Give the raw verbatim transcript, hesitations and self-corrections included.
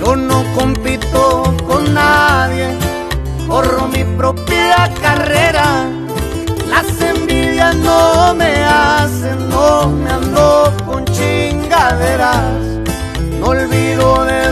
Yo no compito con nadie, corro mi propia carrera. Las envidias no me hacen, no me ando con chingaderas. No olvido de